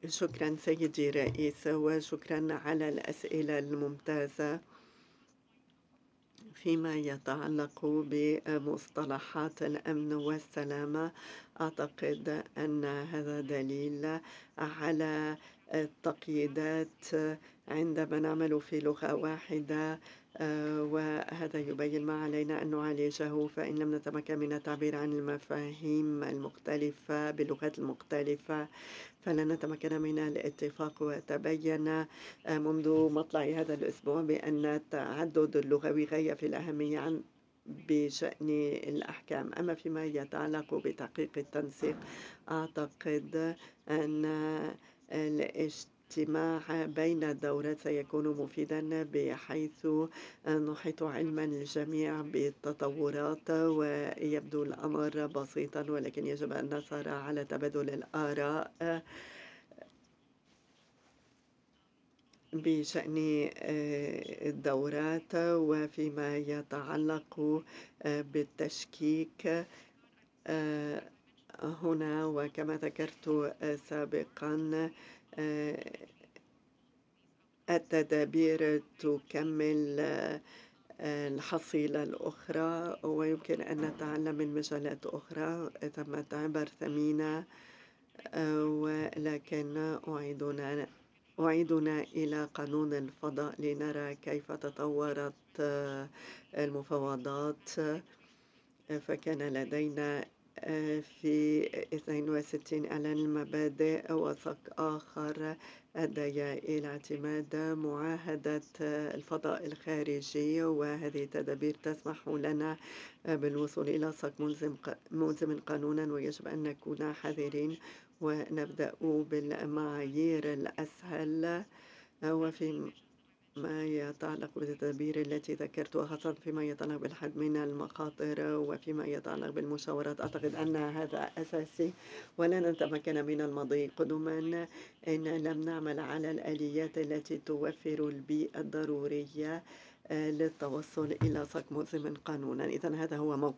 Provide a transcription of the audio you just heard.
شكرا سيدي الرئيس، وشكرا على الأسئلة الممتازة. فيما يتعلق بمصطلحات الأمن والسلامة، أعتقد أن هذا دليل على التقييدات عندما نعمل في لغة واحدة، وهذا يبين ما علينا أن نعالجه. فإن لم نتمكن من التعبير عن المفاهيم المختلفة باللغات المختلفة فلن نتمكن من الاتفاق. وتبين منذ مطلع هذا الأسبوع بأن التعدد اللغوي غاية في الأهمية بشأن الأحكام. أما فيما يتعلق بتحقيق التنسيق، أعتقد أن الاجتماع بين الدورات سيكون مفيدا بحيث نحيط علما الجميع بالتطورات. ويبدو الأمر بسيطا، ولكن يجب أن نسعى على تبادل الآراء بشأن الدورات. وفيما يتعلق بالتشكيك آه، هنا، وكما ذكرت سابقا، التدابير تكمل الحصيلة الأخرى، ويمكن أن نتعلم من مجالات أخرى. ثمة عبر ثمينة، ولكن أعيدنا إلى قانون الفضاء لنرى كيف تطورت المفاوضات. فكان لدينا في 62 إعلان المبادئ، وثق آخر أدى إلى اعتماد معاهدة الفضاء الخارجي. وهذه التدابير تسمح لنا بالوصول إلى سقف ملزم قانونا، ويجب أن نكون حذرين ونبدأ بالمعايير الأسهل. وفي ما يتعلق بالتدابير التي ذكرتها، خاصة فيما يتعلق بالحد من المخاطر وفيما يتعلق بالمشاورات، أعتقد أن هذا أساسي ولن نتمكن من المضي قدما إن لم نعمل على الآليات التي توفر البيئة الضرورية للتوصل إلى سقف ملزم قانونا. إذن هذا هو موقع